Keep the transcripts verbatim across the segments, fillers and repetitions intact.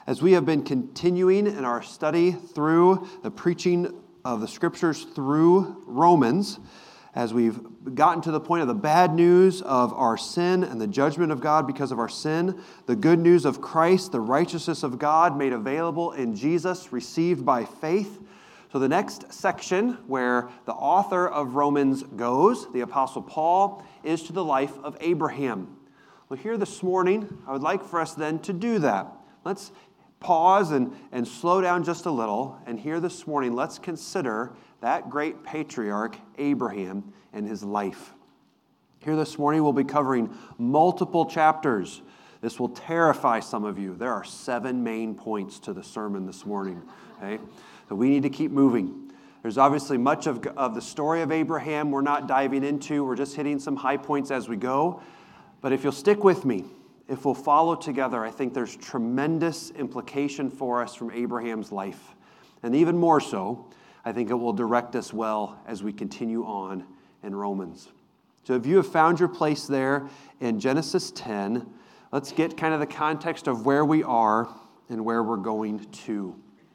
As we have been continuing in our study through the preaching of the Scriptures through Romans, as we've gotten to the point of the bad news of our sin and the judgment of God because of our sin, the good news of Christ, the righteousness of God made available in Jesus, received by faith. So the next section where the author of Romans goes, the Apostle Paul, is to the life of Abraham. Well, here this morning, I would like for us then to do that. Let's pause and, and slow down just a little, and here this morning, let's consider that great patriarch, Abraham, and his life. Here this morning, we'll be covering multiple chapters. This will terrify some of you. There are seven main points to the sermon this morning. Okay? So we need to keep moving. There's obviously much of, of the story of Abraham we're not diving into. We're just hitting some high points as we go. But if you'll stick with me, if we'll follow together, I think there's tremendous implication for us from Abraham's life. And even more so, I think it will direct us well as we continue on in Romans. So if you have found your place there in Genesis ten, let's get kind of the context of where we are and where we're going to.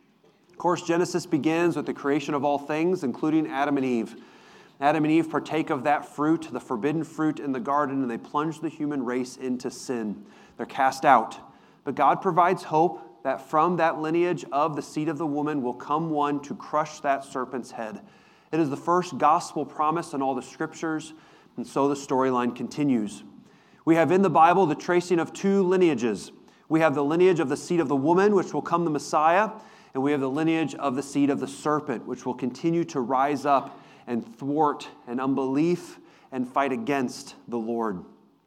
Of course, Genesis begins with the creation of all things, including Adam and Eve. Adam and Eve partake of that fruit, the forbidden fruit in the garden, and they plunge the human race into sin. They're cast out. But God provides hope that from that lineage of the seed of the woman will come one to crush that serpent's head. It is the first gospel promise in all the Scriptures, and so the storyline continues. We have in the Bible the tracing of two lineages. We have the lineage of the seed of the woman, which will come the Messiah, and we have the lineage of the seed of the serpent, which will continue to rise up and thwart and unbelief and fight against the Lord.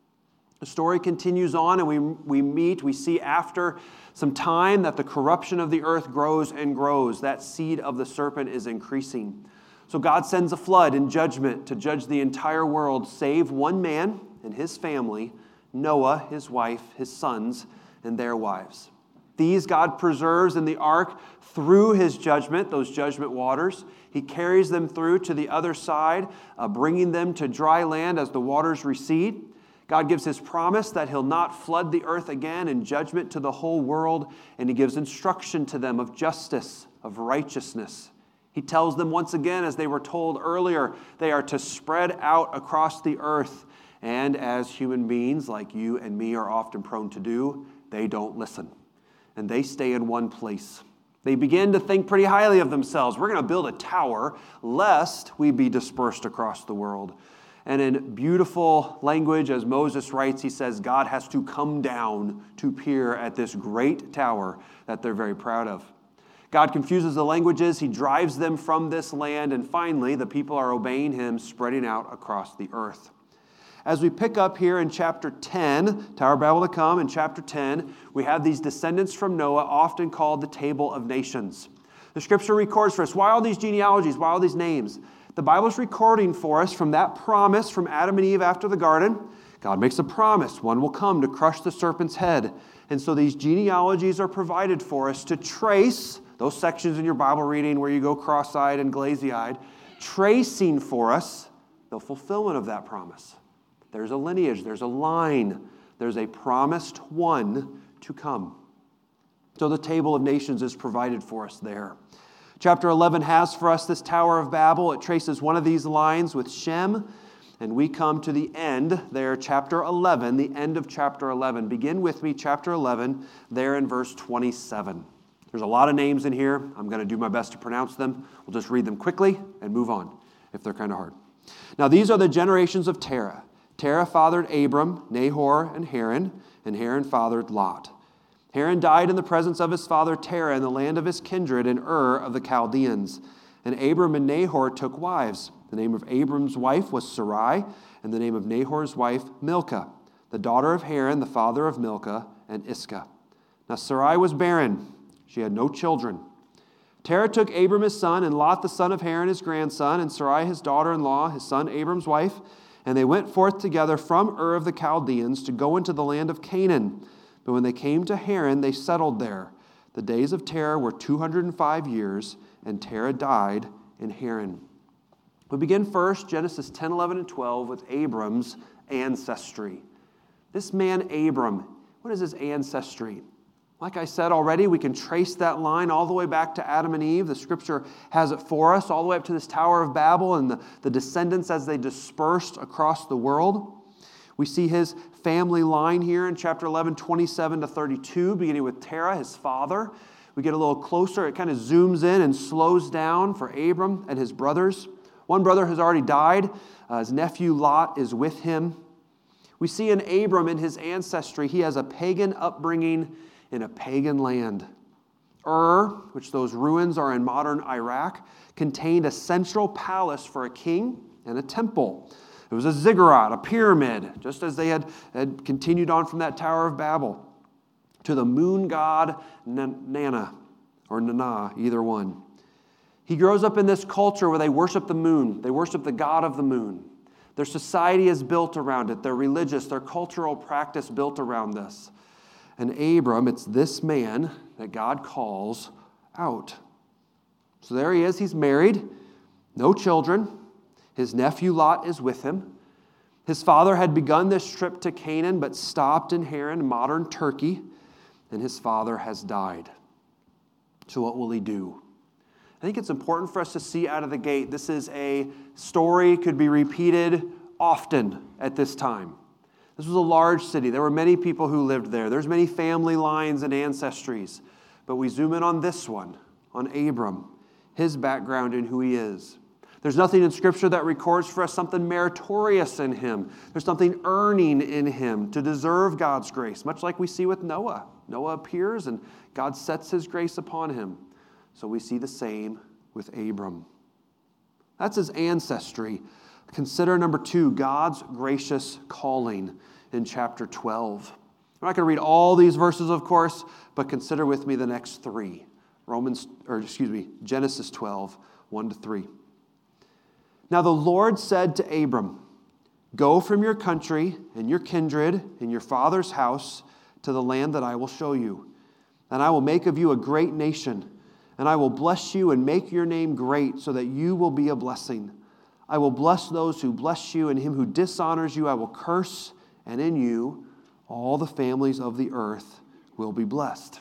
The story continues on, and we, we meet, we see after some time that the corruption of the earth grows and grows. That seed of the serpent is increasing. So God sends a flood in judgment to judge the entire world, save one man and his family, Noah, his wife, his sons, and their wives. These God preserves in the ark through his judgment, those judgment waters. He carries them through to the other side, uh, bringing them to dry land as the waters recede. God gives his promise that he'll not flood the earth again in judgment to the whole world, and he gives instruction to them of justice, of righteousness. He tells them once again, as they were told earlier, they are to spread out across the earth. And as human beings like you and me are often prone to do, they don't listen. And they stay in one place. They begin to think pretty highly of themselves. We're going to build a tower lest we be dispersed across the world. And in beautiful language, as Moses writes, he says, God has to come down to peer at this great tower that they're very proud of. God confuses the languages. He drives them from this land. And finally, the people are obeying him, spreading out across the earth. As we pick up here in chapter ten, Tower of Babel to come, in chapter ten, we have these descendants from Noah, often called the Table of Nations. The Scripture records for us, why all these genealogies, why all these names? The Bible's recording for us from that promise from Adam and Eve after the garden. God makes a promise, one will come to crush the serpent's head. And so these genealogies are provided for us to trace, those sections in your Bible reading where you go cross-eyed and glazy-eyed, tracing for us the fulfillment of that promise. There's a lineage, there's a line, there's a promised one to come. So the Table of Nations is provided for us there. Chapter eleven has for us this Tower of Babel. It traces one of these lines with Shem, and we come to the end there, chapter eleven, the end of chapter eleven. Begin with me, chapter eleven, there in verse twenty-seven. There's a lot of names in here. I'm going to do my best to pronounce them. We'll just read them quickly and move on, if they're kind of hard. Now these are the generations of Terah. Terah fathered Abram, Nahor, and Haran, and Haran fathered Lot. Haran died in the presence of his father Terah in the land of his kindred in Ur of the Chaldeans. And Abram and Nahor took wives. The name of Abram's wife was Sarai, and the name of Nahor's wife Milcah, the daughter of Haran, the father of Milcah, and Iscah. Now Sarai was barren. She had no children. Terah took Abram his son, and Lot the son of Haran his grandson, and Sarai his daughter-in-law, his son Abram's wife, and they went forth together from Ur of the Chaldeans to go into the land of Canaan. But when they came to Haran, they settled there. The days of Terah were two hundred five years, and Terah died in Haran. We begin first, Genesis ten, eleven, and twelve, with Abram's ancestry. This man, Abram, what is his ancestry? Like I said already, we can trace that line all the way back to Adam and Eve. The Scripture has it for us, all the way up to this Tower of Babel and the, the descendants as they dispersed across the world. We see his family line here in chapter eleven, twenty-seven to thirty-two, beginning with Terah, his father. We get a little closer. It kind of zooms in and slows down for Abram and his brothers. One brother has already died. Uh, his nephew Lot is with him. We see in Abram, in his ancestry, he has a pagan upbringing in a pagan land. Ur, which those ruins are in modern Iraq, contained a central palace for a king and a temple. It was a ziggurat, a pyramid, just as they had, had continued on from that Tower of Babel to the moon god Nana, or Nana, either one. He grows up in this culture where they worship the moon. They worship the god of the moon. Their society is built around it. Their religious, their cultural practice built around this. And Abram, it's this man that God calls out. So there he is. He's married, no children. His nephew Lot is with him. His father had begun this trip to Canaan, but stopped in Haran, modern Turkey, and his father has died. So what will he do? I think it's important for us to see out of the gate, this is a story, could be repeated often at this time. This was a large city. There were many people who lived there. There's many family lines and ancestries. But we zoom in on this one, on Abram, his background and who he is. There's nothing in Scripture that records for us something meritorious in him. There's something earning in him to deserve God's grace, much like we see with Noah. Noah appears and God sets his grace upon him. So we see the same with Abram. That's his ancestry. Consider number two, God's gracious calling in chapter twelve. I'm not going to read all these verses, of course, but consider with me the next three. Romans, or excuse me, Genesis twelve, one to three. Now the Lord said to Abram, "Go from your country and your kindred and your father's house to the land that I will show you. And I will make of you a great nation, and I will bless you and make your name great so that you will be a blessing. I will bless those who bless you, and him who dishonors you I will curse, and in you all the families of the earth will be blessed."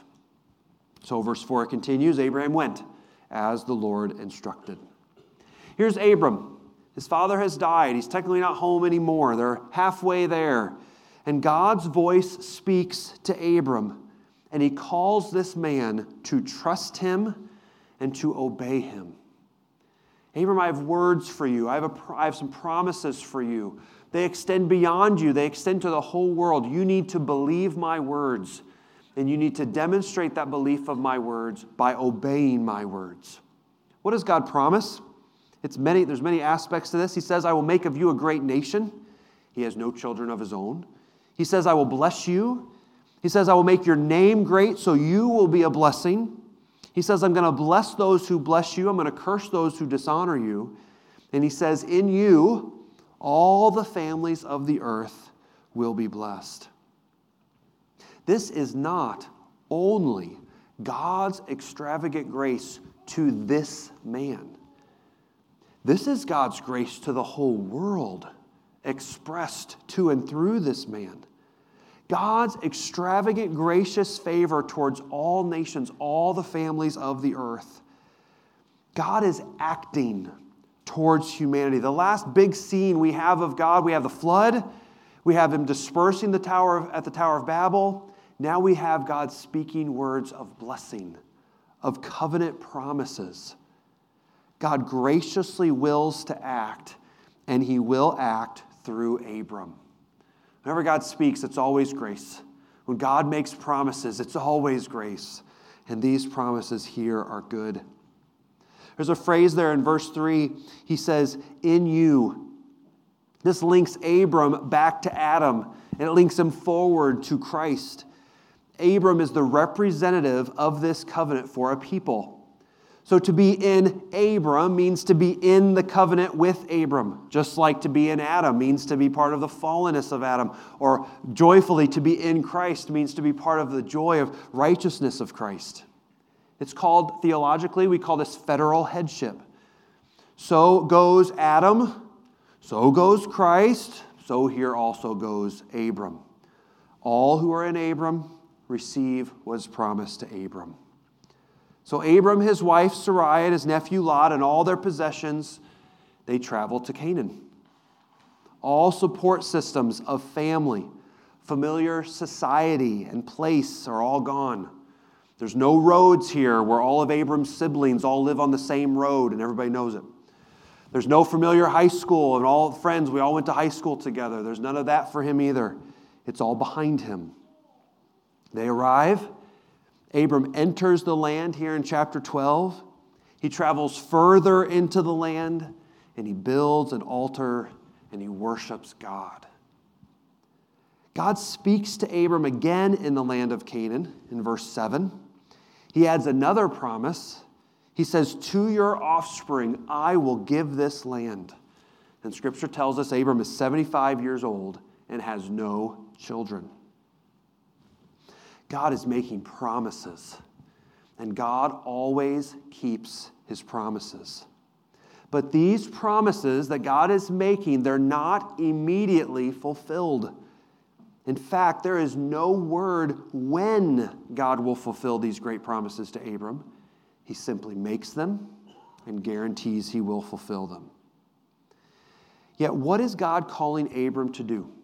So verse four continues, Abraham went as the Lord instructed. Here's Abram. His father has died. He's technically not home anymore. They're halfway there. And God's voice speaks to Abram, and he calls this man to trust him and to obey him. Abram, I have words for you. I have, a, I have some promises for you. They extend beyond you. They extend to the whole world. You need to believe my words, and you need to demonstrate that belief of my words by obeying my words. What does God promise? It's many. There's many aspects to this. He says, I will make of you a great nation. He has no children of his own. He says, I will bless you. He says, I will make your name great so you will be a blessing. He says, I'm going to bless those who bless you. I'm going to curse those who dishonor you. And he says, in you, all the families of the earth will be blessed. This is not only God's extravagant grace to this man. This is God's grace to the whole world, expressed to and through this man. God's extravagant, gracious favor towards all nations, all the families of the earth. God is acting towards humanity. The last big scene we have of God, we have the flood. We have him dispersing the tower of, at the Tower of Babel. Now we have God speaking words of blessing, of covenant promises. God graciously wills to act, and he will act through Abram. Whenever God speaks, it's always grace. When God makes promises, it's always grace. And these promises here are good. There's a phrase there in verse three. He says, in you. This links Abram back to Adam, and it links him forward to Christ. Abram is the representative of this covenant for a people. So to be in Abram means to be in the covenant with Abram, just like to be in Adam means to be part of the fallenness of Adam, or joyfully to be in Christ means to be part of the joy of righteousness of Christ. It's called, theologically, we call this federal headship. So goes Adam, so goes Christ, so here also goes Abram. All who are in Abram receive what is promised to Abram. So Abram, his wife Sarai, and his nephew Lot, and all their possessions, they travel to Canaan. All support systems of family, familiar society, and place are all gone. There's no roads here where all of Abram's siblings all live on the same road and everybody knows it. There's no familiar high school and all friends, we all went to high school together. There's none of that for him either. It's all behind him. They arrive. Abram enters the land here in chapter twelve. He travels further into the land and he builds an altar and he worships God. God speaks to Abram again in the land of Canaan in verse seven. He adds another promise. He says, to your offspring, I will give this land. And Scripture tells us Abram is seventy-five years old and has no children. God is making promises, and God always keeps his promises. But these promises that God is making, they're not immediately fulfilled. In fact, there is no word when God will fulfill these great promises to Abram. He simply makes them and guarantees he will fulfill them. Yet, what is God calling Abram to do?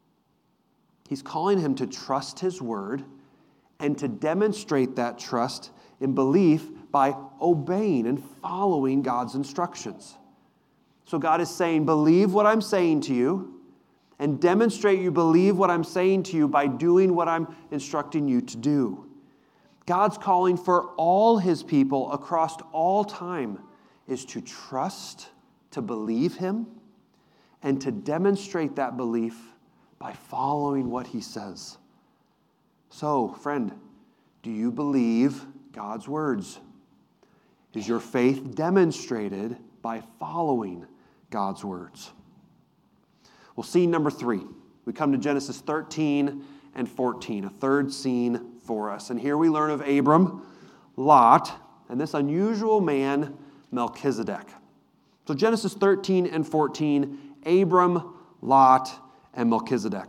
He's calling him to trust his word and to demonstrate that trust in belief by obeying and following God's instructions. So God is saying, believe what I'm saying to you and demonstrate you believe what I'm saying to you by doing what I'm instructing you to do. God's calling for all his people across all time is to trust, to believe him, and to demonstrate that belief by following what he says. So, friend, do you believe God's words? Is your faith demonstrated by following God's words? Well, scene number three. We come to Genesis thirteen and fourteen, a third scene for us. And here we learn of Abram, Lot, and this unusual man, Melchizedek. So Genesis thirteen and fourteen, Abram, Lot, and Melchizedek.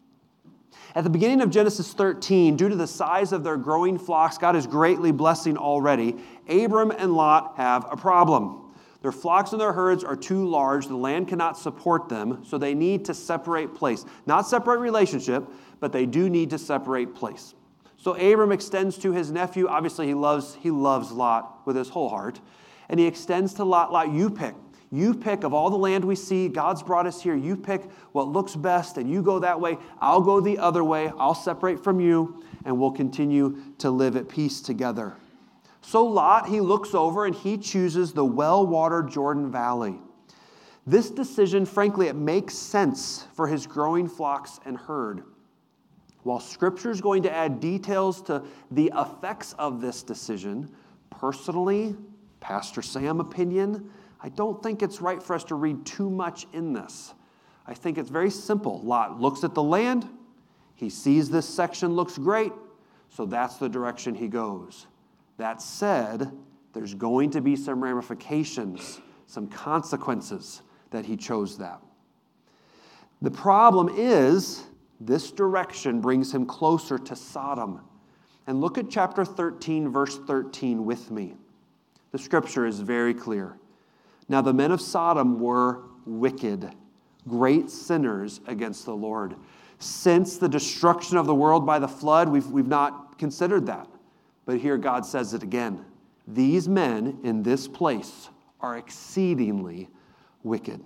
At the beginning of Genesis thirteen, due to the size of their growing flocks, God is greatly blessing already. Abram and Lot have a problem. Their flocks and their herds are too large. The land cannot support them, so they need to separate place. Not separate relationship, but they do need to separate place. So Abram extends to his nephew. Obviously, he loves, he loves Lot with his whole heart. And he extends to Lot, Lot, you pick. You pick of all the land we see. God's brought us here. You pick what looks best, and you go that way. I'll go the other way. I'll separate from you, and we'll continue to live at peace together. So Lot, he looks over, and he chooses the well-watered Jordan Valley. This decision, frankly, it makes sense for his growing flocks and herd. While Scripture is going to add details to the effects of this decision, personally, Pastor Sam opinion, I don't think it's right for us to read too much in this. I think it's very simple. Lot looks at the land. He sees this section looks great, so that's the direction he goes. That said, there's going to be some ramifications, some consequences that he chose that. The problem is this direction brings him closer to Sodom. And look at chapter thirteen, verse thirteen with me. The Scripture is very clear. Now the men of Sodom were wicked, great sinners against the Lord. Since the destruction of the world by the flood, we've, we've not considered that. But here God says it again. These men in this place are exceedingly wicked.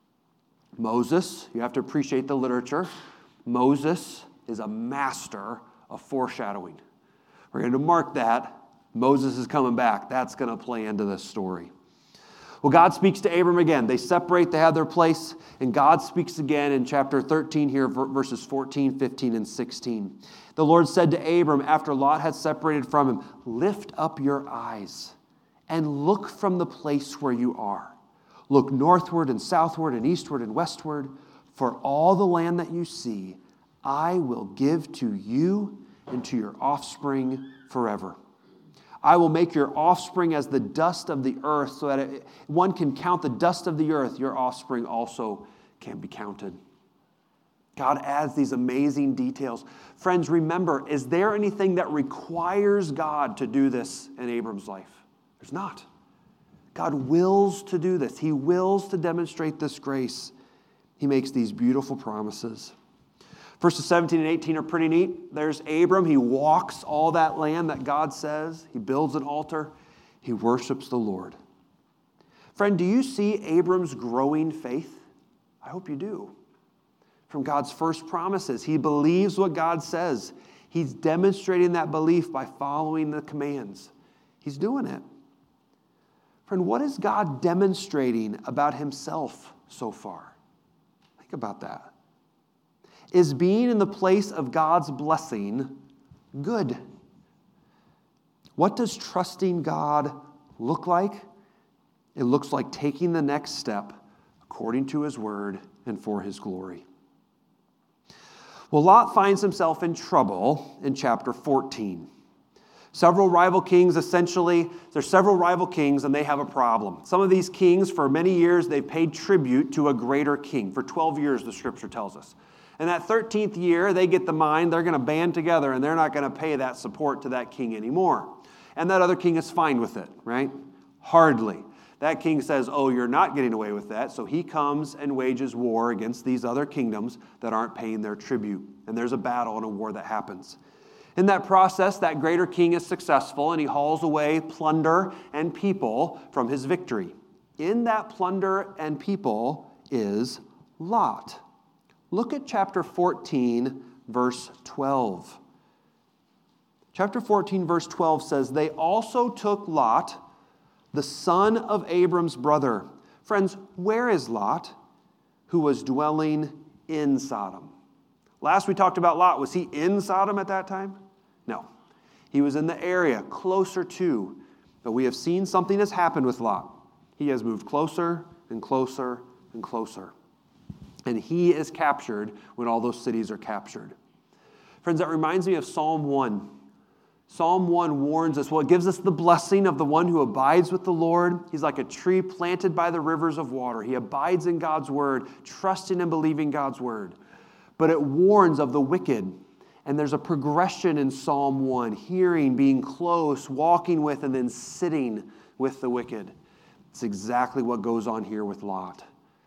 Moses, you have to appreciate the literature. Moses is a master of foreshadowing. We're going to mark that. Moses is coming back. That's going to play into this story. Well, God speaks to Abram again. They separate, they have their place, and God speaks again in chapter thirteen here, verses fourteen, fifteen, and sixteen. The Lord said to Abram, after Lot had separated from him, lift up your eyes and look from the place where you are. Look northward and southward and eastward and westward. For all the land that you see, I will give to you and to your offspring forever. I will make your offspring as the dust of the earth, so that it, one can count the dust of the earth. Your offspring also can be counted. God adds these amazing details. Friends, remember, is there anything that requires God to do this in Abram's life? There's not. God wills to do this. He wills to demonstrate this grace. He makes these beautiful promises. Verses seventeen and eighteen are pretty neat. There's Abram. He walks all that land that God says. He builds an altar. He worships the Lord. Friend, do you see Abram's growing faith? I hope you do. From God's first promises, he believes what God says. He's demonstrating that belief by following the commands. He's doing it. Friend, what is God demonstrating about himself so far? Think about that. Is being in the place of God's blessing good? What does trusting God look like? It looks like taking the next step according to his word and for his glory. Well, Lot finds himself in trouble in chapter fourteen. Several rival kings, essentially, there's several rival kings and they have a problem. Some of these kings, for many years, they've paid tribute to a greater king. For twelve years, the scripture tells us. And that thirteenth year, they get the mind, they're going to band together and they're not going to pay that support to that king anymore. And that other king is fine with it, right? Hardly. That king says, oh, you're not getting away with that. So he comes and wages war against these other kingdoms that aren't paying their tribute. And there's a battle and a war that happens. In that process, that greater king is successful and he hauls away plunder and people from his victory. In that plunder and people is Lot. Look at chapter fourteen, verse twelve. Chapter fourteen, verse twelve says, they also took Lot, the son of Abram's brother. Friends, where is Lot, who was dwelling in Sodom? Last we talked about Lot. Was he in Sodom at that time? No. He was in the area, closer to. But we have seen something has happened with Lot. He has moved closer and closer and closer. And he is captured when all those cities are captured. Friends, that reminds me of Psalm one. Psalm one warns us, well, it gives us the blessing of the one who abides with the Lord. He's like a tree planted by the rivers of water. He abides in God's word, trusting and believing God's word. But it warns of the wicked. And there's a progression in Psalm one, hearing, being close, walking with, and then sitting with the wicked. It's exactly what goes on here with Lot.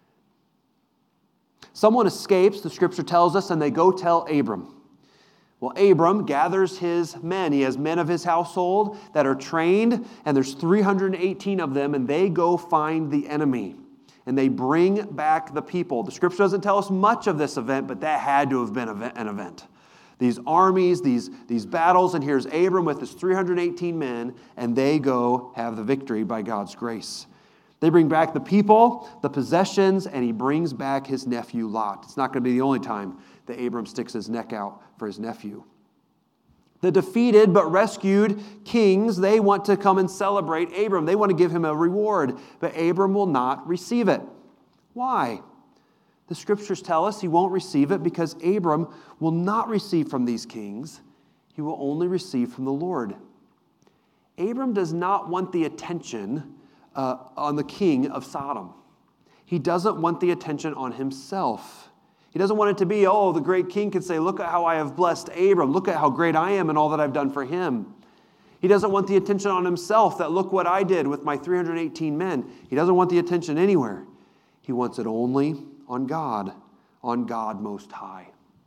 Someone escapes, the scripture tells us, and they go tell Abram. Well, Abram gathers his men. He has men of his household that are trained, and there's three hundred eighteen of them, and they go find the enemy. And they bring back the people. The scripture doesn't tell us much of this event, but that had to have been an event. These armies, these, these battles, and here's Abram with his three hundred eighteen men, and they go have the victory by God's grace. They bring back the people, the possessions, and he brings back his nephew Lot. It's not going to be the only time that Abram sticks his neck out for his nephew. The defeated but rescued kings, they want to come and celebrate Abram. They want to give him a reward, but Abram will not receive it. Why? The scriptures tell us he won't receive it because Abram will not receive from these kings. He will only receive from the Lord. Abram does not want the attention uh, on the king of Sodom. He doesn't want the attention on himself. He doesn't want it to be, oh, the great king can say, look at how I have blessed Abram. Look at how great I am and all that I've done for him. He doesn't want the attention on himself that look what I did with my three hundred eighteen men. He doesn't want the attention anywhere. He wants it only on God, on God Most High.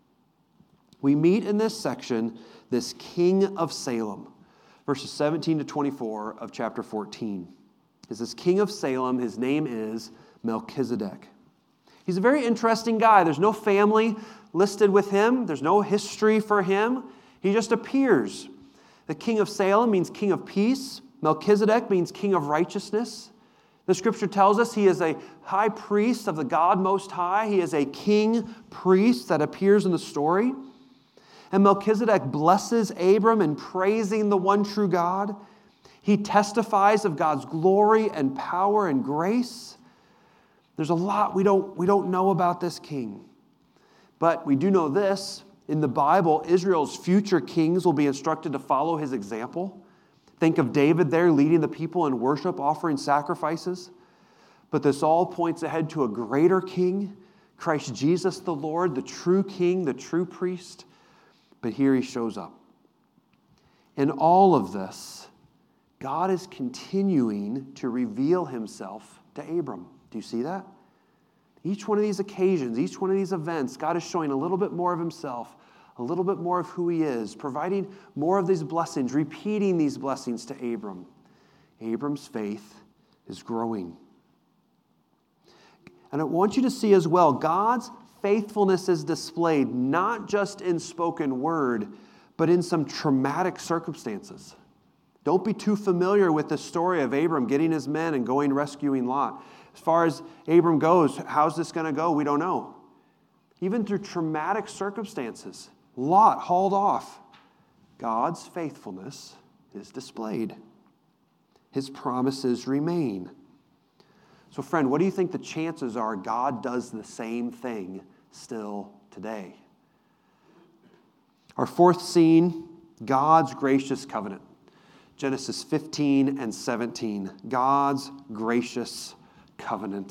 We meet in this section this king of Salem, verses seventeen to twenty-four of chapter fourteen. Is this king of Salem, his name is Melchizedek. He's a very interesting guy. There's no family listed with him. There's no history for him. He just appears. The king of Salem means king of peace. Melchizedek means king of righteousness. The scripture tells us he is a high priest of the God Most High. He is a king priest that appears in the story. And Melchizedek blesses Abram in praising the one true God. He testifies of God's glory and power and grace. There's a lot we don't, we don't know about this king. But we do know this. In the Bible, Israel's future kings will be instructed to follow his example. Think of David there leading the people in worship, offering sacrifices. But this all points ahead to a greater king Christ Jesus the Lord, the true king, the true priest. But here he shows up. In all of this, God is continuing to reveal himself to Abram. Do you see that? Each one of these occasions, each one of these events, God is showing a little bit more of himself, a little bit more of who he is, providing more of these blessings, repeating these blessings to Abram. Abram's faith is growing. And I want you to see as well, God's faithfulness is displayed not just in spoken word, but in some traumatic circumstances. Don't be too familiar with the story of Abram getting his men and going rescuing Lot. As far as Abram goes, how's this going to go? We don't know. Even through traumatic circumstances, Lot hauled off. God's faithfulness is displayed. His promises remain. So friend, what do you think the chances are God does the same thing still today? Our fourth scene, God's gracious covenant. Genesis fifteen and seventeen, God's gracious covenant.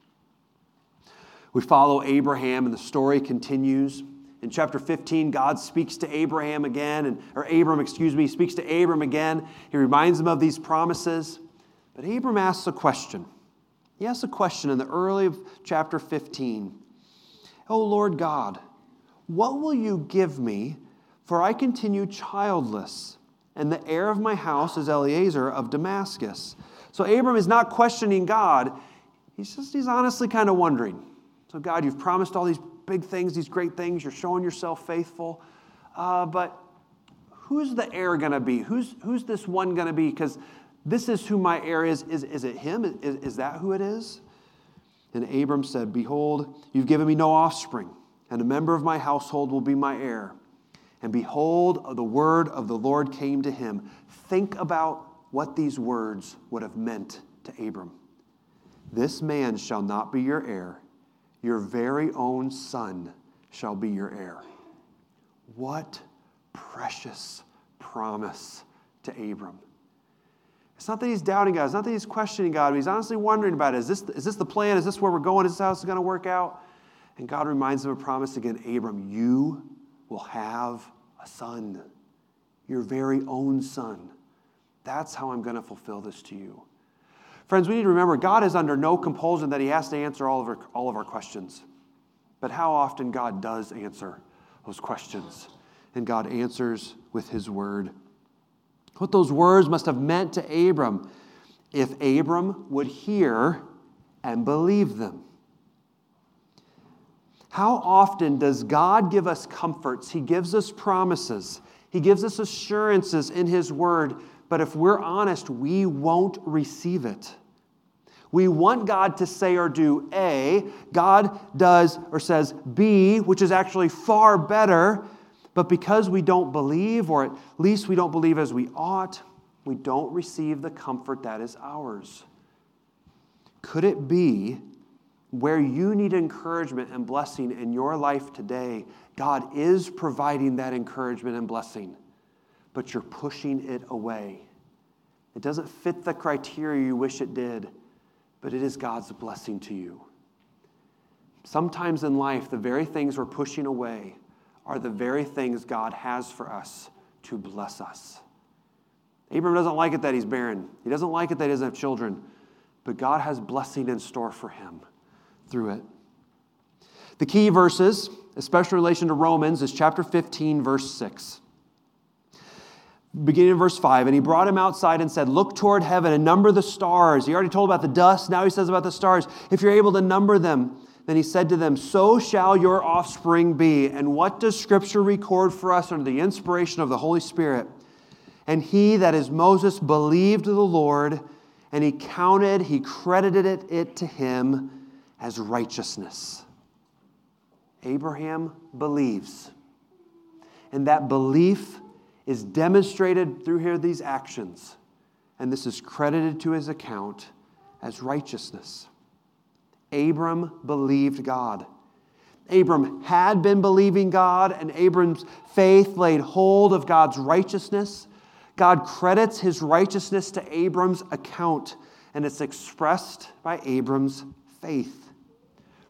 We follow Abraham and the story continues. In chapter fifteen, God speaks to Abraham again, and, or Abram, excuse me, speaks to Abram again. He reminds him of these promises. But Abram asks a question. He asks a question in the early of chapter fifteen. "O Lord God, what will you give me, for I continue childless, and the heir of my house is Eliezer of Damascus?" So Abram is not questioning God. He's just, he's honestly kind of wondering. So God, you've promised all these big things, these great things. You're showing yourself faithful. Uh, but who's the heir going to be? Who's, who's this one going to be? Because this is who my heir is. Is, is it him? Is, is that who it is? And Abram said, "Behold, you've given me no offspring, and a member of my household will be my heir." And behold, the word of the Lord came to him. Think about what these words would have meant to Abram. "This man shall not be your heir. Your very own son shall be your heir." What precious promise to Abram. It's not that he's doubting God. It's not that he's questioning God. But he's honestly wondering about it. Is this, is this the plan? Is this where we're going? Is this how it's going to work out? And God reminds him of a promise again. "Abram, you will have a son, your very own son. That's how I'm going to fulfill this to you." Friends, we need to remember God is under no compulsion that he has to answer all of our, all of our questions. But how often God does answer those questions. And God answers with his word. What those words must have meant to Abram, if Abram would hear and believe them. How often does God give us comforts? He gives us promises. He gives us assurances in his word. But if we're honest, we won't receive it. We want God to say or do A. God does or says B, which is actually far better. But because we don't believe, or at least we don't believe as we ought, we don't receive the comfort that is ours. Could it be where you need encouragement and blessing in your life today, God is providing that encouragement and blessing, but you're pushing it away? It doesn't fit the criteria you wish it did, but it is God's blessing to you. Sometimes in life, the very things we're pushing away are the very things God has for us to bless us. Abram doesn't like it that he's barren. He doesn't like it that he doesn't have children, but God has blessing in store for him through it. The key verses, especially in relation to Romans, is chapter fifteen, verse six. Beginning in verse five, "And he brought him outside and said, 'Look toward heaven and number the stars.'" He already told about the dust. Now he says about the stars. "If you're able to number them." Then he said to them, "So shall your offspring be." And what does Scripture record for us under the inspiration of the Holy Spirit? "And he, that is Moses, believed the Lord, and he counted, he credited it, it to him as righteousness." Abraham believes. And that belief is demonstrated through here these actions. And this is credited to his account as righteousness. Abram believed God. Abram had been believing God, and Abram's faith laid hold of God's righteousness. God credits his righteousness to Abram's account, and it's expressed by Abram's faith.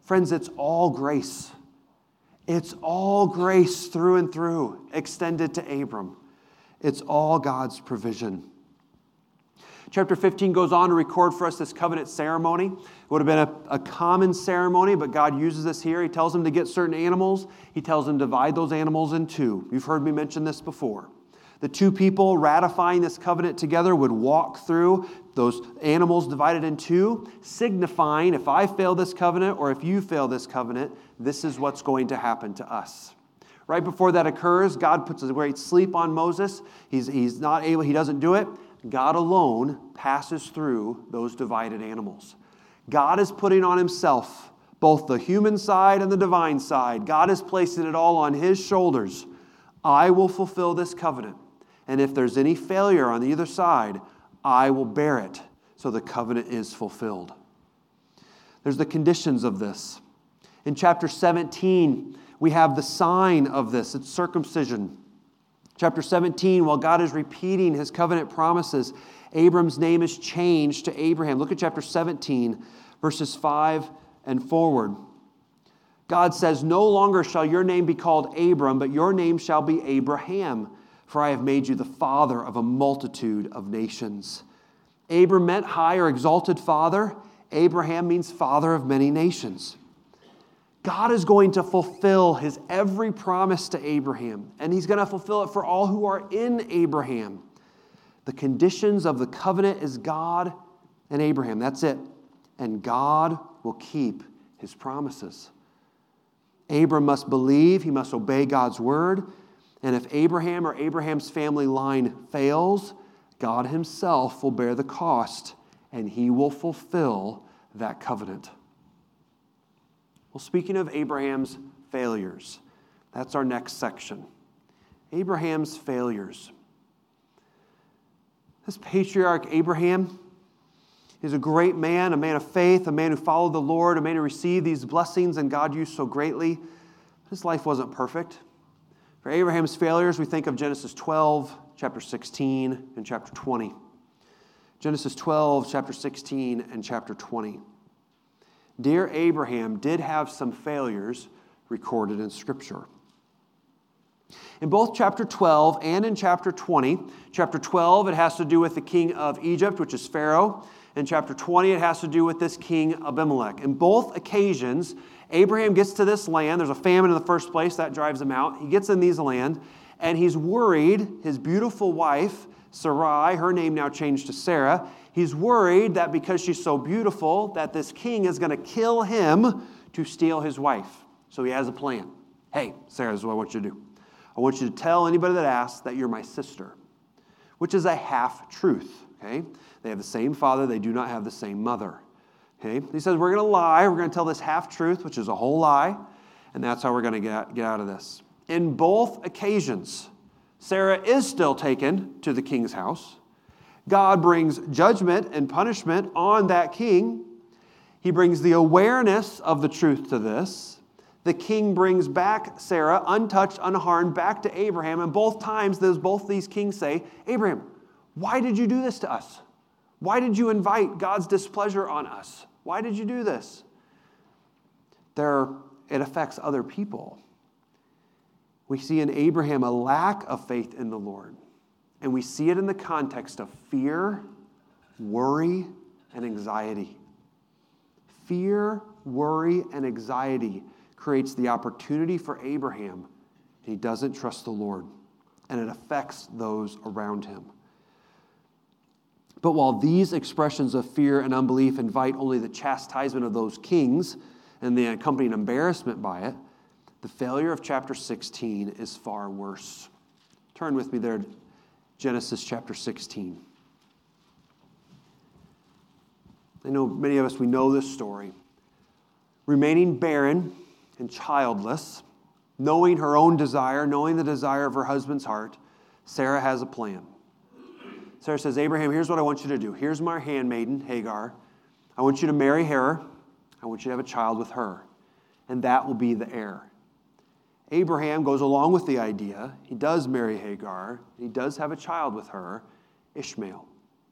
Friends, it's all grace. It's all grace through and through, extended to Abram. It's all God's provision. Chapter fifteen goes on to record for us this covenant ceremony. It would have been a, a common ceremony, but God uses this here. He tells them to get certain animals. He tells them to divide those animals in two. You've heard me mention this before. The two people ratifying this covenant together would walk through those animals divided in two, signifying if I fail this covenant or if you fail this covenant, this is what's going to happen to us. Right before that occurs, God puts a great sleep on Moses. He's, he's not able, he doesn't do it. God alone passes through those divided animals. God is putting on himself both the human side and the divine side. God is placing it all on his shoulders. I will fulfill this covenant. And if there's any failure on either side, I will bear it so the covenant is fulfilled. There's the conditions of this. In chapter seventeen, we have the sign of this. It's circumcision. Chapter seventeen, while God is repeating his covenant promises, Abram's name is changed to Abraham. Look at chapter seventeen, verses five and forward. God says, "No longer shall your name be called Abram, but your name shall be Abraham, for I have made you the father of a multitude of nations." Abram meant high or exalted father. Abraham means father of many nations. God is going to fulfill his every promise to Abraham, and he's going to fulfill it for all who are in Abraham. The conditions of the covenant is God and Abraham. That's it. And God will keep his promises. Abram must believe, he must obey God's word, and if Abraham or Abraham's family line fails, God himself will bear the cost, and he will fulfill that covenant. Well, speaking of Abraham's failures, that's our next section. Abraham's failures. This patriarch Abraham is a great man, a man of faith, a man who followed the Lord, a man who received these blessings and God used so greatly. His life wasn't perfect. For Abraham's failures, we think of Genesis twelve, chapter sixteen, and chapter twenty. Genesis twelve, chapter sixteen, and chapter twenty. Dear Abraham did have some failures recorded in Scripture. In both chapter twelve and in chapter twenty, chapter twelve, it has to do with the king of Egypt, which is Pharaoh. In chapter twenty, it has to do with this king Abimelech. In both occasions, Abraham gets to this land. There's a famine in the first place. That drives him out. He gets in these land, and he's worried. His beautiful wife, Sarai, her name now changed to Sarah, he's worried that because she's so beautiful, that this king is going to kill him to steal his wife. So he has a plan. Hey, Sarah, this is what I want you to do. I want you to tell anybody that asks that you're my sister, which is a half-truth, okay? They have the same father. They do not have the same mother, okay? He says, we're going to lie. We're going to tell this half-truth, which is a whole lie, and that's how we're going to get out, get out of this. In both occasions, Sarah is still taken to the king's house. God brings judgment and punishment on that king. He brings the awareness of the truth to this. The king brings back Sarah, untouched, unharmed, back to Abraham. And both times, those, both these kings say, Abraham, why did you do this to us? Why did you invite God's displeasure on us? Why did you do this? There, it affects other people. We see in Abraham a lack of faith in the Lord. And we see it in the context of fear, worry, and anxiety. Fear, worry, and anxiety creates the opportunity for Abraham. He doesn't trust the Lord, and it affects those around him. But while these expressions of fear and unbelief invite only the chastisement of those kings and the accompanying embarrassment by it, the failure of chapter sixteen is far worse. Turn with me there to Genesis chapter sixteen. I know many of us, we know this story. Remaining barren and childless, knowing her own desire, knowing the desire of her husband's heart, Sarah has a plan. Sarah says, Abraham, here's what I want you to do. Here's my handmaiden, Hagar. I want you to marry her. I want you to have a child with her. And that will be the heir. Abraham goes along with the idea. He does marry Hagar. He does have a child with her, Ishmael.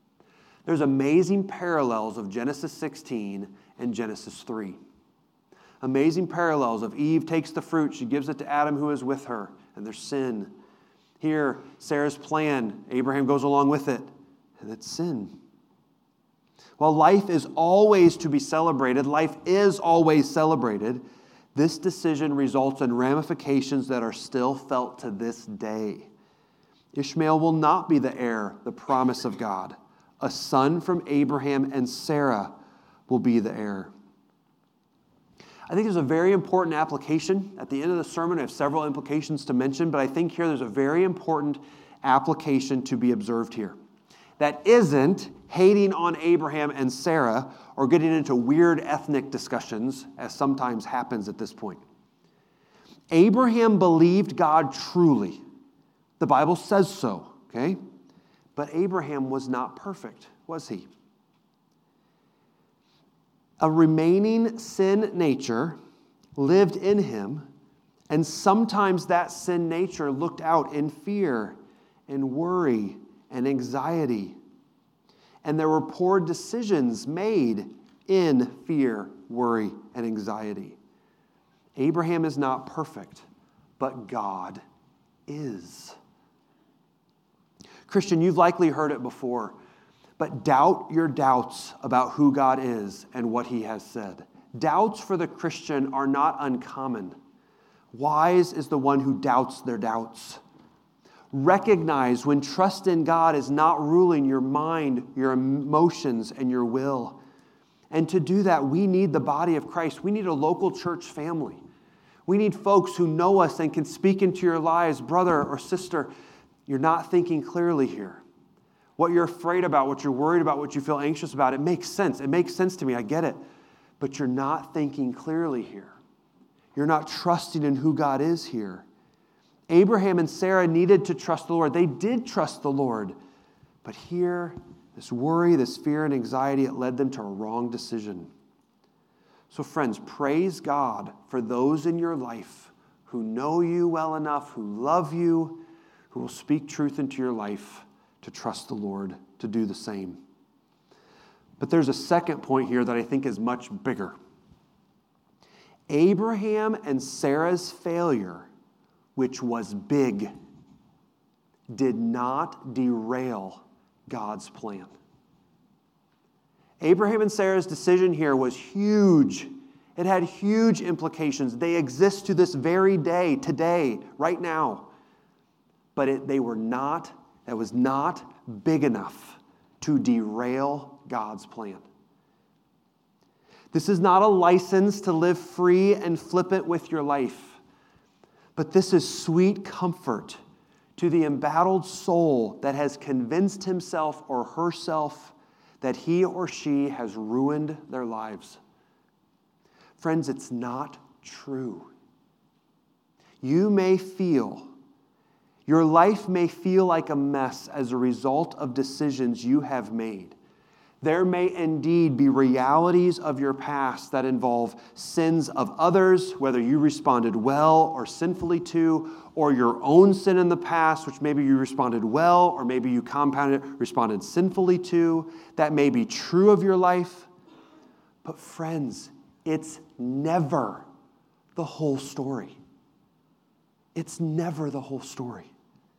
There's amazing parallels of Genesis sixteen and Genesis three. Amazing parallels of Eve takes the fruit, she gives it to Adam who is with her, and there's sin. Here, Sarah's plan, Abraham goes along with it, and it's sin. While life is always to be celebrated, life is always celebrated, this decision results in ramifications that are still felt to this day. Ishmael will not be the heir, the promise of God. A son from Abraham and Sarah will be the heir. I think there's a very important application. At the end of the sermon, I have several implications to mention, but I think here there's a very important application to be observed here. That isn't hating on Abraham and Sarah or getting into weird ethnic discussions, as sometimes happens at this point. Abraham believed God truly. The Bible says so, okay? But Abraham was not perfect, was he? A remaining sin nature lived in him, and sometimes that sin nature looked out in fear and worry and anxiety. And there were poor decisions made in fear, worry, and anxiety. Abraham is not perfect, but God is. Christian, you've likely heard it before, but doubt your doubts about who God is and what he has said. Doubts for the Christian are not uncommon. Wise is the one who doubts their doubts. Recognize when trust in God is not ruling your mind, your emotions, and your will. And to do that, we need the body of Christ. We need a local church family. We need folks who know us and can speak into your lives. Brother or sister, you're not thinking clearly here. What you're afraid about, what you're worried about, what you feel anxious about, it makes sense. It makes sense to me. I get it. But you're not thinking clearly here. You're not trusting in who God is here. Abraham and Sarah needed to trust the Lord. They did trust the Lord. But here, this worry, this fear and anxiety, it led them to a wrong decision. So friends, praise God for those in your life who know you well enough, who love you, who will speak truth into your life to trust the Lord to do the same. But there's a second point here that I think is much bigger. Abraham and Sarah's failure, which was big, did not derail God's plan. Abraham and Sarah's decision here was huge. It had huge implications. They exist to this very day, today, right now. But it, they were not, that was not big enough to derail God's plan. This is not a license to live free and flippant with your life. But this is sweet comfort to the embattled soul that has convinced himself or herself that he or she has ruined their lives. Friends, it's not true. You may feel, your life may feel like a mess as a result of decisions you have made. There may indeed be realities of your past that involve sins of others, whether you responded well or sinfully to, or your own sin in the past, which maybe you responded well, or maybe you compounded, responded sinfully to. That may be true of your life. But friends, it's never the whole story. It's never the whole story.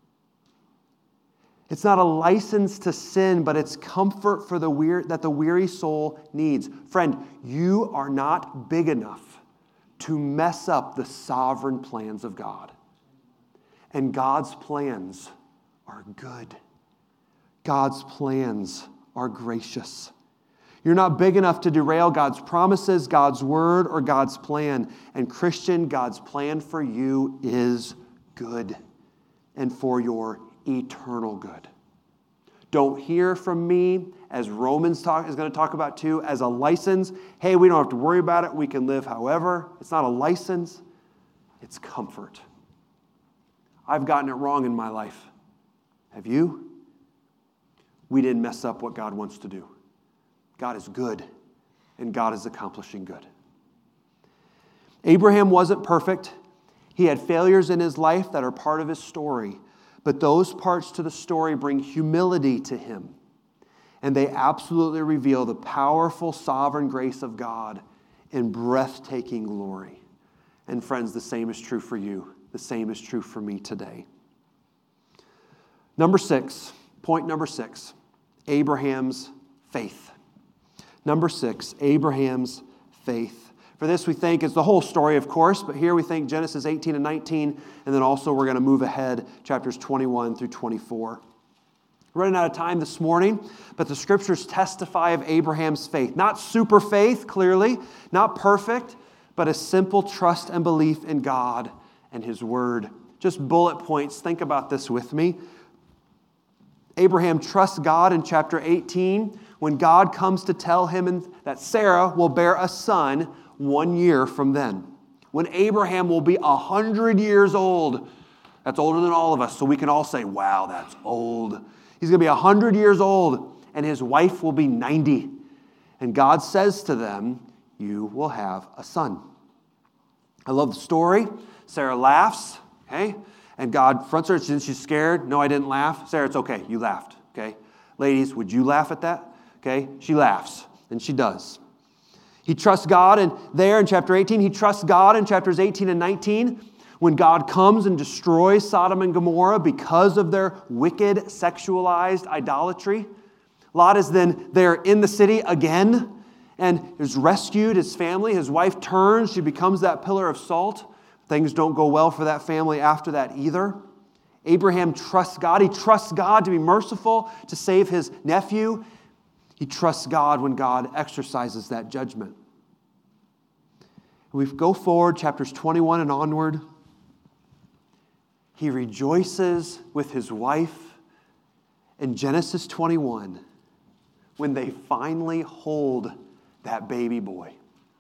It's not a license to sin, but it's comfort for the weary, that the weary soul needs. Friend, you are not big enough to mess up the sovereign plans of God. And God's plans are good. God's plans are gracious. You're not big enough to derail God's promises, God's word, or God's plan. And Christian, God's plan for you is good and for your eternal good. Don't hear from me, as Romans talk, is going to talk about too, as a license. Hey, we don't have to worry about it. We can live however. It's not a license. It's comfort. I've gotten it wrong in my life. Have you? We didn't mess up what God wants to do. God is good, and God is accomplishing good. Abraham wasn't perfect. He had failures in his life that are part of his story. But those parts to the story bring humility to him. And they absolutely reveal the powerful sovereign grace of God in breathtaking glory. And friends, the same is true for you. The same is true for me today. Number six, point number six, Abraham's faith. Number six, Abraham's faith. For this we think is the whole story, of course, but here we think Genesis eighteen and nineteen, and then also we're going to move ahead, chapters twenty-one through twenty-four. We're running out of time this morning, but the scriptures testify of Abraham's faith. Not super faith, clearly, not perfect, but a simple trust and belief in God and His Word. Just bullet points. Think about this with me. Abraham trusts God in chapter eighteen when God comes to tell him that Sarah will bear a son one year from then. When Abraham will be one hundred years old. That's older than all of us, so we can all say, wow, that's old. He's going to be one hundred years old, and his wife will be ninety. And God says to them, you will have a son. I love the story. Sarah laughs, okay? And God fronts her, and she's scared. No, I didn't laugh. Sarah, it's okay. You laughed, okay? Ladies, would you laugh at that? Okay? She laughs, and she does. He trusts God, and there in chapter eighteen, he trusts God in chapters eighteen and nineteen when God comes and destroys Sodom and Gomorrah because of their wicked, sexualized idolatry. Lot is then there in the city again and is rescued, his family. His wife turns. She becomes that pillar of salt. Things don't go well for that family after that either. Abraham trusts God. He trusts God to be merciful, to save his nephew. He trusts God when God exercises that judgment. We go forward, chapters twenty-one and onward. He rejoices with his wife in Genesis twenty-one when they finally hold that baby boy.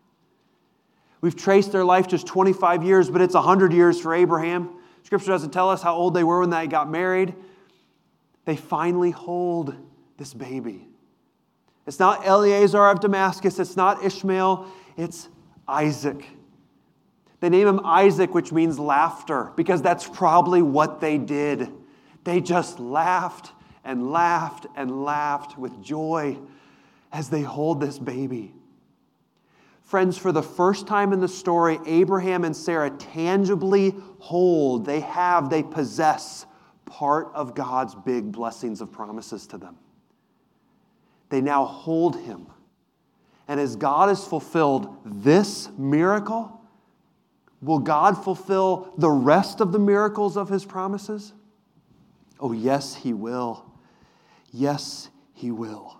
We've traced their life just twenty-five years, but it's one hundred years for Abraham. Scripture doesn't tell us how old they were when they got married. They finally hold this baby. It's not Eliezer of Damascus. It's not Ishmael. It's Isaac. They name him Isaac, which means laughter, because that's probably what they did. They just laughed and laughed and laughed with joy as they hold this baby. Friends, for the first time in the story, Abraham and Sarah tangibly hold, they have, they possess part of God's big blessings of promises to them. They now hold him. And as God has fulfilled this miracle, will God fulfill the rest of the miracles of his promises? Oh, yes, he will. Yes, he will.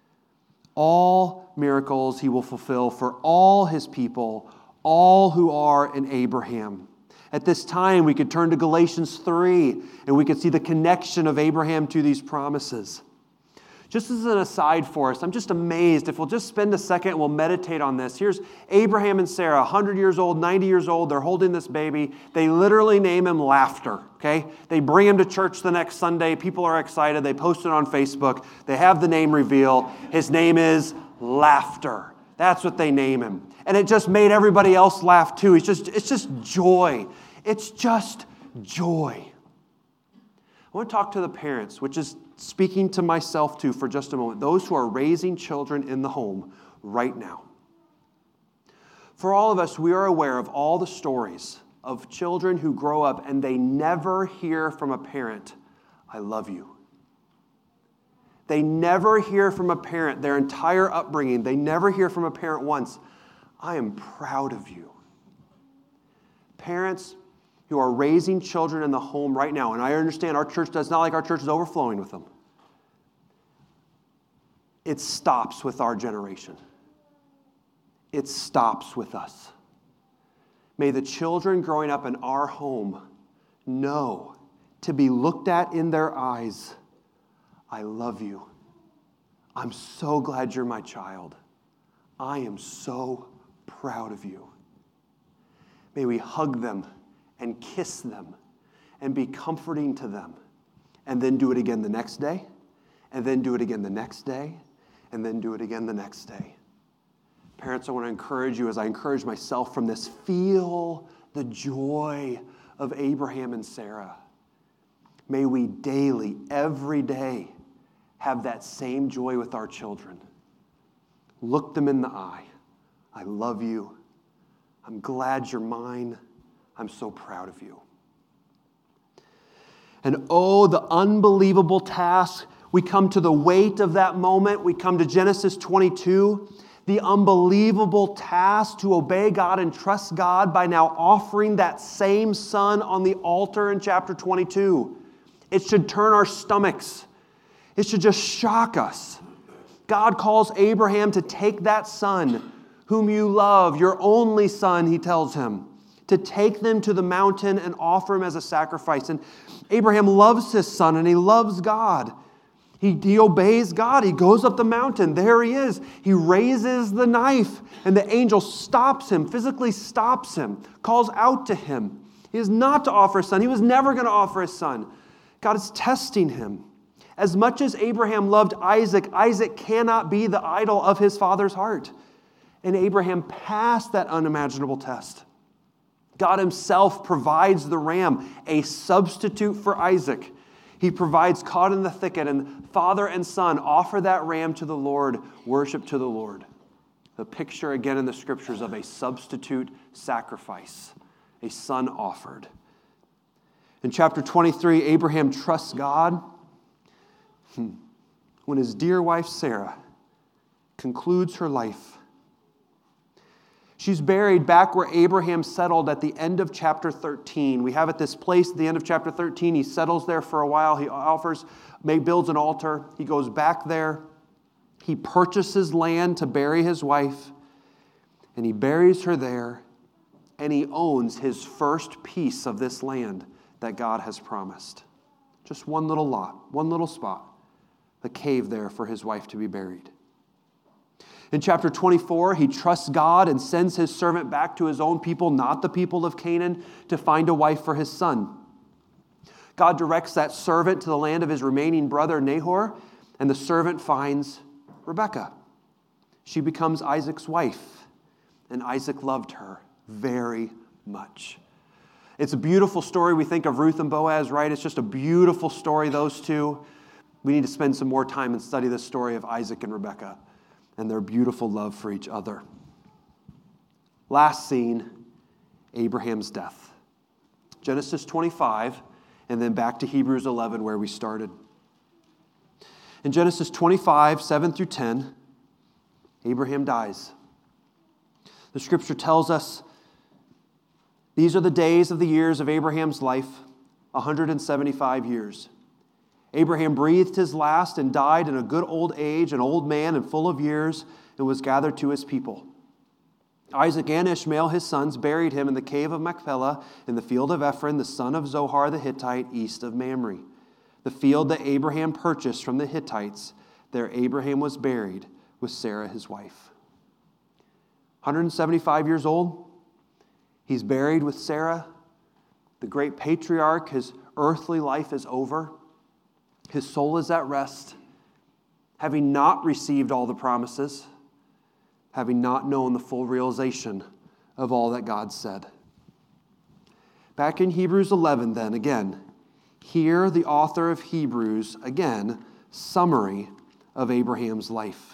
All miracles he will fulfill for all his people, all who are in Abraham. At this time, we could turn to Galatians three, and we could see the connection of Abraham to these promises. Just as an aside for us, I'm just amazed. If we'll just spend a second and we'll meditate on this. Here's Abraham and Sarah, one hundred years old, ninety years old. They're holding this baby. They literally name him Laughter, okay? They bring him to church the next Sunday. People are excited. They post it on Facebook. They have the name reveal. His name is Laughter. That's what they name him. And it just made everybody else laugh too. It's just, it's just joy. It's just joy. I want to talk to the parents, which is speaking to myself too for just a moment. Those who are raising children in the home right now. For all of us, we are aware of all the stories of children who grow up and they never hear from a parent, I love you. They never hear from a parent their entire upbringing. They never hear from a parent once, I am proud of you. Parents who are raising children in the home right now, and I understand our church does not like our church is overflowing with them. It stops with our generation. It stops with us. May the children growing up in our home know to be looked at in their eyes, I love you. I'm so glad you're my child. I am so proud of you. May we hug them and kiss them and be comforting to them and then do it again the next day and then do it again the next day and then do it again the next day. Parents, I want to encourage you as I encourage myself from this, feel the joy of Abraham and Sarah. May we daily, every day, have that same joy with our children. Look them in the eye. I love you. I'm glad you're mine. I'm so proud of you. And oh, the unbelievable task. We come to the weight of that moment. We come to Genesis twenty-two. The unbelievable task to obey God and trust God by now offering that same son on the altar in chapter twenty-two. It should turn our stomachs. It should just shock us. God calls Abraham to take that son, whom you love, your only son, he tells him, to take them to the mountain and offer him as a sacrifice. And Abraham loves his son and he loves God. He, he obeys God. He goes up the mountain. There he is. He raises the knife and the angel stops him, physically stops him, calls out to him. He is not to offer his son. He was never going to offer his son. God is testing him. As much as Abraham loved Isaac, Isaac cannot be the idol of his father's heart. And Abraham passed that unimaginable test. God himself provides the ram, a substitute for Isaac. He provides caught in the thicket, and father and son offer that ram to the Lord, worship to the Lord. The picture again in the scriptures of a substitute sacrifice, a son offered. In chapter twenty-three, Abraham trusts God when his dear wife Sarah concludes her life. She's buried back where Abraham settled at the end of chapter thirteen. We have at this place at the end of chapter thirteen. He settles there for a while. He offers, builds an altar. He goes back there. He purchases land to bury his wife. And he buries her there. And he owns his first piece of this land that God has promised. Just one little lot, one little spot. The cave there for his wife to be buried. In chapter twenty-four, he trusts God and sends his servant back to his own people, not the people of Canaan, to find a wife for his son. God directs that servant to the land of his remaining brother Nahor, and the servant finds Rebekah. She becomes Isaac's wife, and Isaac loved her very much. It's a beautiful story. We think of Ruth and Boaz, right? It's just a beautiful story, those two. We need to spend some more time and study the story of Isaac and Rebekah and their beautiful love for each other. Last scene, Abraham's death. Genesis twenty-five, and then back to Hebrews eleven where we started. In Genesis twenty-five, seven through ten, Abraham dies. The scripture tells us these are the days of the years of Abraham's life, one hundred seventy-five years. Abraham breathed his last and died in a good old age, an old man and full of years, and was gathered to his people. Isaac and Ishmael, his sons, buried him in the cave of Machpelah in the field of Ephron, the son of Zohar the Hittite, east of Mamre. The field that Abraham purchased from the Hittites, there Abraham was buried with Sarah his wife. one hundred seventy-five years old, he's buried with Sarah. The great patriarch, his earthly life is over. His soul is at rest, having not received all the promises, having not known the full realization of all that God said. Back in Hebrews eleven then, again, here the author of Hebrews, again, summary of Abraham's life.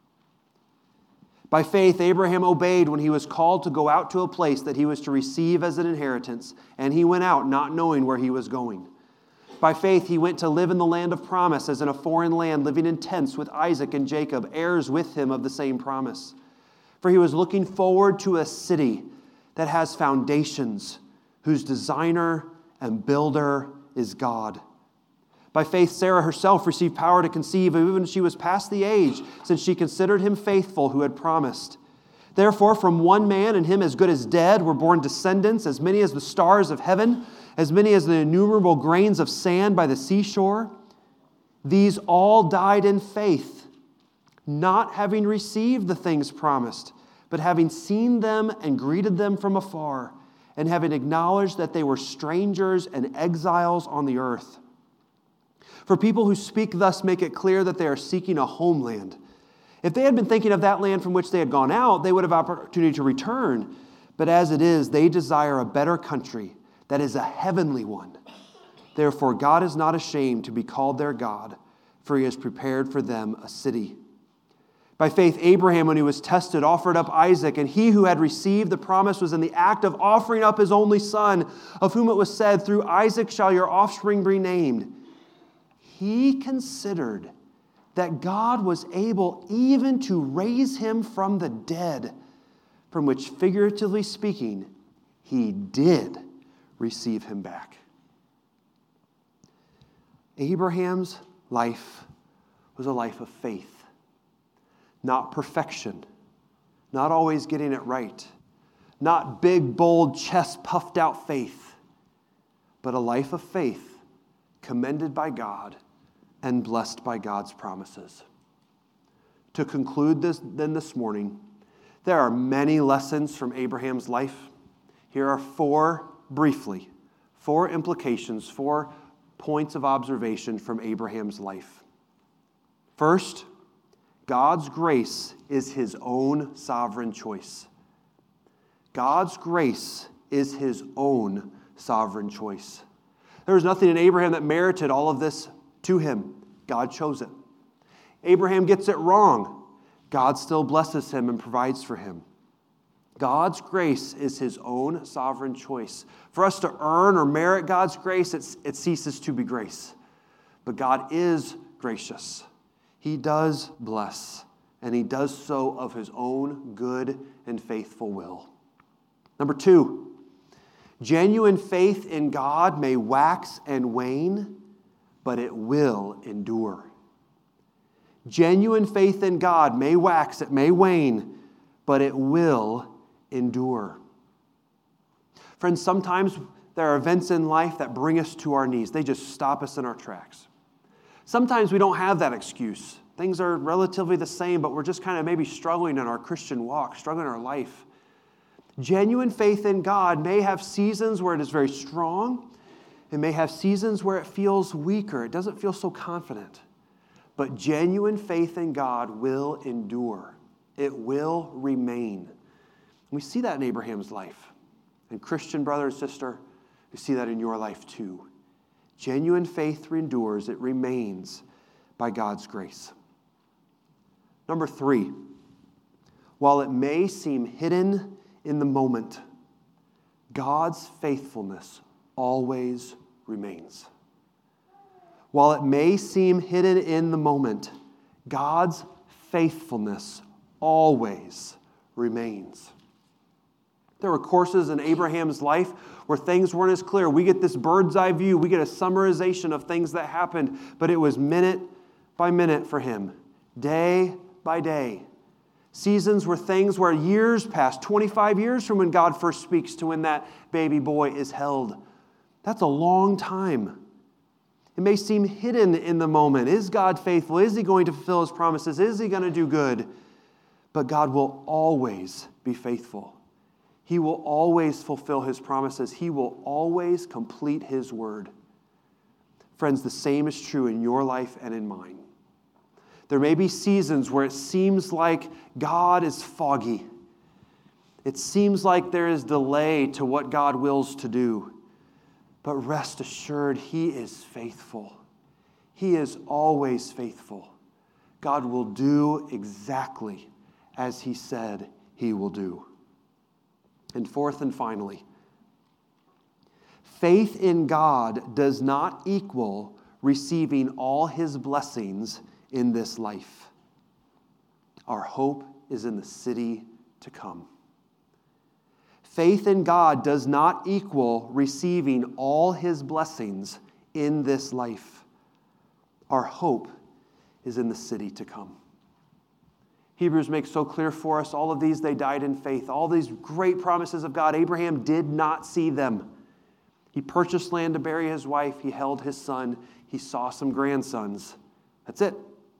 By faith, Abraham obeyed when he was called to go out to a place that he was to receive as an inheritance, and he went out not knowing where he was going. By faith, he went to live in the land of promise, as in a foreign land, living in tents with Isaac and Jacob, heirs with him of the same promise. For he was looking forward to a city that has foundations, whose designer and builder is God. By faith, Sarah herself received power to conceive, even when she was past the age, since she considered him faithful who had promised. Therefore, from one man, and him as good as dead, were born descendants, as many as the stars of heaven, as many as the innumerable grains of sand by the seashore. These all died in faith, not having received the things promised, but having seen them and greeted them from afar, and having acknowledged that they were strangers and exiles on the earth. For people who speak thus make it clear that they are seeking a homeland. If they had been thinking of that land from which they had gone out, they would have opportunity to return. But as it is, they desire a better country, that is a heavenly one. Therefore, God is not ashamed to be called their God, for he has prepared for them a city. By faith, Abraham, when he was tested, offered up Isaac, and he who had received the promise was in the act of offering up his only son, of whom it was said, through Isaac shall your offspring be named. He considered that God was able even to raise him from the dead, from which, figuratively speaking, he did receive him back. Abraham's life was a life of faith. Not perfection, not always getting it right, not big, bold, chest puffed out faith, but a life of faith commended by God and blessed by God's promises. To conclude this then this morning, there are many lessons from Abraham's life. Here are four, briefly, four implications, four points of observation from Abraham's life. First, God's grace is his own sovereign choice. God's grace is his own sovereign choice. There was nothing in Abraham that merited all of this to him. God chose it. Abraham gets it wrong. God still blesses him and provides for him. God's grace is his own sovereign choice. For us to earn or merit God's grace, it's, it ceases to be grace. But God is gracious. He does bless, and he does so of his own good and faithful will. Number two, genuine faith in God may wax and wane, but it will endure. Genuine faith in God may wax, it may wane, but it will endure. Friends, sometimes there are events in life that bring us to our knees. They just stop us in our tracks. Sometimes we don't have that excuse. Things are relatively the same, but we're just kind of maybe struggling in our Christian walk, struggling in our life. Genuine faith in God may have seasons where it is very strong. It may have seasons where it feels weaker. It doesn't feel so confident. But genuine faith in God will endure. It will remain. We see that in Abraham's life. And Christian brother and sister, we see that in your life too. Genuine faith endures, it remains by God's grace. Number three, while it may seem hidden in the moment, God's faithfulness always remains. While it may seem hidden in the moment, God's faithfulness always remains. There were courses in Abraham's life where things weren't as clear. We get this bird's eye view. We get a summarization of things that happened, but it was minute by minute for him, day by day. Seasons were things where years passed, twenty-five years from when God first speaks to when that baby boy is held. That's a long time. It may seem hidden in the moment. Is God faithful? Is he going to fulfill his promises? Is he going to do good? But God will always be faithful. He will always fulfill his promises. He will always complete his word. Friends, the same is true in your life and in mine. There may be seasons where it seems like God is foggy. It seems like there is delay to what God wills to do. But rest assured, he is faithful. He is always faithful. God will do exactly as he said he will do. And fourth and finally, faith in God does not equal receiving all his blessings in this life. Our hope is in the city to come. Faith in God does not equal receiving all his blessings in this life. Our hope is in the city to come. Hebrews makes so clear for us, all of these, they died in faith. All these great promises of God, Abraham did not see them. He purchased land to bury his wife. He held his son. He saw some grandsons. That's it.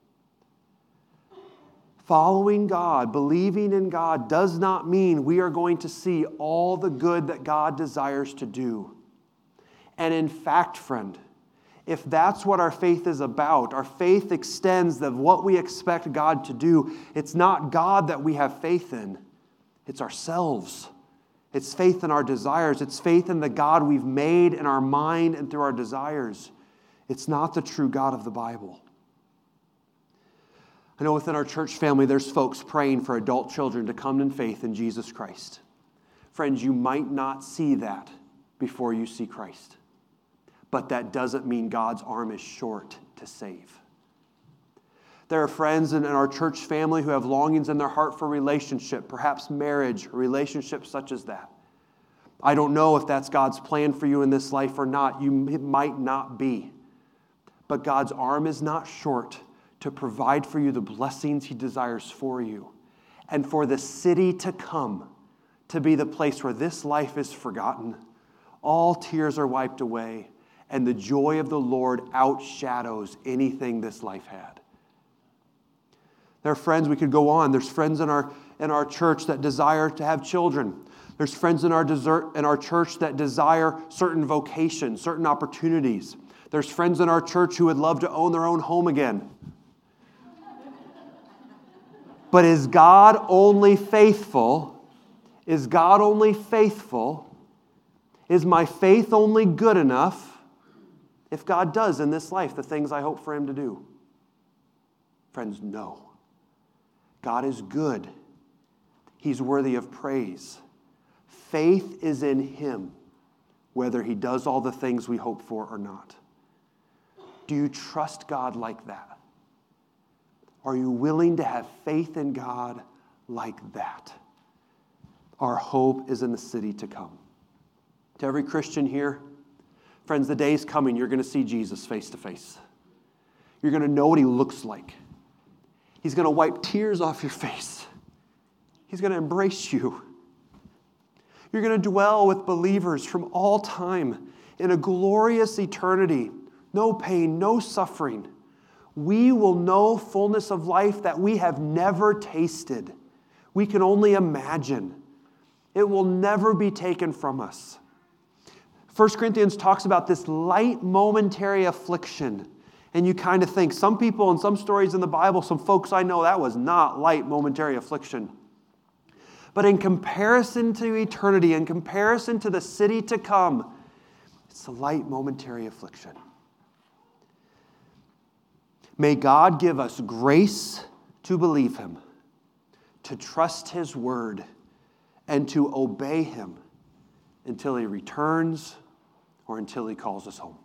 Following God, believing in God, does not mean we are going to see all the good that God desires to do. And in fact, friend, if that's what our faith is about, our faith extends of what we expect God to do. It's not God that we have faith in. It's ourselves. It's faith in our desires. It's faith in the God we've made in our mind and through our desires. It's not the true God of the Bible. I know within our church family, there's folks praying for adult children to come in faith in Jesus Christ. Friends, you might not see that before you see Christ. But that doesn't mean God's arm is short to save. There are friends in our church family who have longings in their heart for relationship, perhaps marriage, relationships such as that. I don't know if that's God's plan for you in this life or not. You, it might not be. But God's arm is not short to provide for you the blessings He desires for you, and for the city to come to be the place where this life is forgotten, all tears are wiped away, and the joy of the Lord outshadows anything this life had. There are friends, we could go on. There's friends in our, in our church that desire to have children. There's friends in our, desert, in our church that desire certain vocations, certain opportunities. There's friends in our church who would love to own their own home again. But is God only faithful? Is God only faithful? Is my faith only good enough if God does in this life the things I hope for Him to do? Friends, no. God is good. He's worthy of praise. Faith is in Him, whether He does all the things we hope for or not. Do you trust God like that? Are you willing to have faith in God like that? Our hope is in the city to come. To every Christian here, friends, the day is coming. You're going to see Jesus face to face. You're going to know what He looks like. He's going to wipe tears off your face. He's going to embrace you. You're going to dwell with believers from all time in a glorious eternity. No pain, no suffering. We will know fullness of life that we have never tasted. We can only imagine. It will never be taken from us. First Corinthians talks about this light momentary affliction. And you kind of think, some people in some stories in the Bible, some folks I know, that was not light momentary affliction. But in comparison to eternity, in comparison to the city to come, it's a light momentary affliction. May God give us grace to believe Him, to trust His word, and to obey Him until He returns or until He calls us home.